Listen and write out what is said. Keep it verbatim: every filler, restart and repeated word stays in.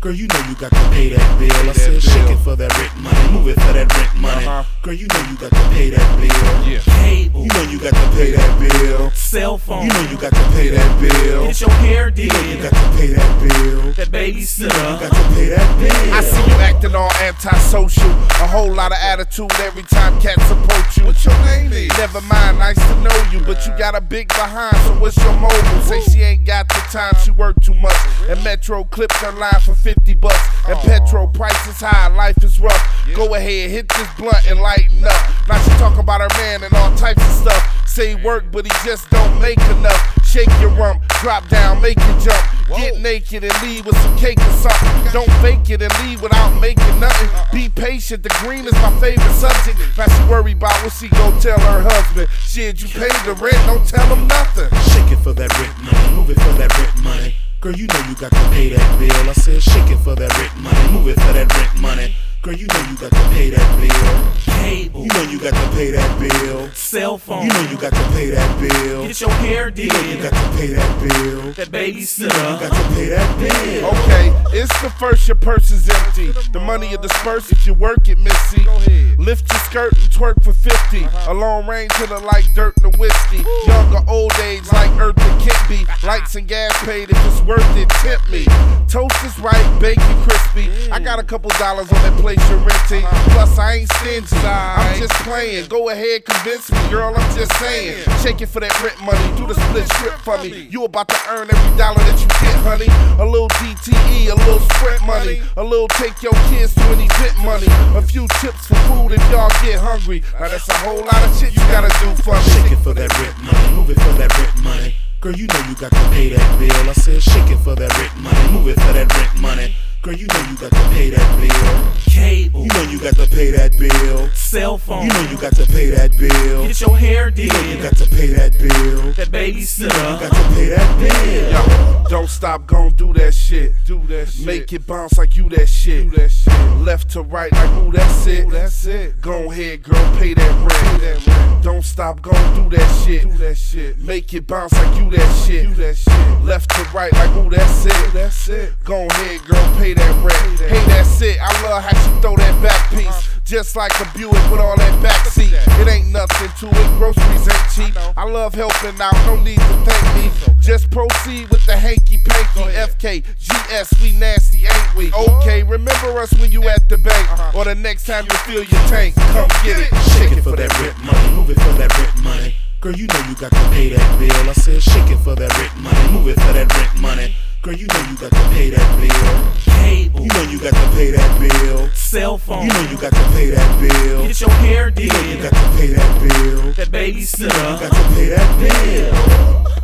Girl, you know you got to pay that bill. I said, shake it for that rent money, move it for that rent money. Uh-huh. Girl, you know you got to pay that bill. Yeah. Cable, you know you got to pay that bill. Cell phone, you know you got to pay that bill. Get your hair did, you know you got to pay that bill. That babysitter, you know you got to pay that bill. I see you acting all antisocial, a whole lot of attitude every time cats approach you. What's your name is? Never mind, nice to know you, but you got a big behind, so what's your mobile? Say she ain't got the time, she work too much. And Metro clips her line for fifty bucks. And petrol prices high, life is rough. Go ahead, hit this blunt and lighten up. Now she talk about her man and all types of stuff. Say work, but he just don't make enough. Shake your rump, drop down, make it jump. Get naked and leave with some cake or something. Don't fake it and leave without making nothing. Be patient, the green is my favorite subject. Now she worry about what she gon' tell her husband. Shit, you paid the rent, don't tell him nothing. Shake it for that rent money, move it for that rent money. Girl, you know you got to pay that bill. I said, shake it for that rent money, move it for that rent money. Girl, you know you got to pay that bill. Cable, you know you got to pay that bill. Cell phone, you know you got to pay that bill. Get your hair did, you know you got to pay that bill. That babysitter, you know you got to pay that bill. Okay, it's the first your purse is empty. The money you disperse if you work it, Missy. Lift your skirt and twerk for fifty. A long range hitter like dirt and whiskey. Young or old age like Earth and Kitby. Lights and gas paid if it's worth it, tip me. Toast is right, bacon crispy. I got a couple dollars on that place you're renting. Plus I ain't stingy, I'm just playing. Go ahead, convince me, girl, I'm just saying. Shake it for that rent money, do the split strip for me. You about to earn every dollar that you get, honey. A little D T E, a little Sprint money. A little take your kids to an event money. A few chips for food if y'all get hungry. Now that's a whole lot of shit you gotta do for me. Shake it for that rent money, move it for that rent money. Girl, you know you got to pay that bill. I said, shake it for that rent money, move it for that rent money. Girl, you know you got to pay that bill. Cable, you know you got to pay that bill. Cell phone, you know you got to pay that bill. Get your hair did, you know you got to pay that bill. That babysitter, you know you got to pay that bill. Yo, don't stop, gon' do that shit. Do that shit. Make it bounce like you that shit. Do that shit. Left to right like ooh, that's it. Ooh, that's it. Go ahead, girl, pay that rent. Pay that rent. Don't stop, gon' do that shit. Do that shit. Make it bounce like you that shit. Do that shit. Left to right like ooh, that's it. Ooh, that's it. Go ahead, girl, pay that rent. Hey, that's it. I love how she throw that back piece. Just like a Buick with all that backseat. It ain't nothing to it, groceries ain't cheap. I love helping out, no need to thank me. Just proceed with the hanky panky. F K, G S, we nasty, ain't we? Okay, remember us when you at the bank, or the next time you fill your tank. Come get it. Shake it for that rent money, move it for that rent money. Girl, you know you got to pay that bill. I said, shake it for that rent money, move it for that rent money. Girl, you know you got to pay that bill. Cable, you know you got to pay that bill. Cell phone, you know you got to pay that bill. Get your hair did, you know you got to pay that bill. That babysitter, you know you got to pay that bill.